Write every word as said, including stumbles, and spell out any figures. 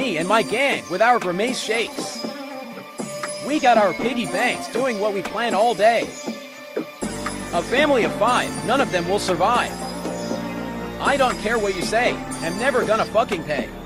me and my gang with our Grimace shakes. We got our piggy banks doing what we plan all day. A family of five, none of them will survive. I don't care what you say, I'm never gonna fucking pay.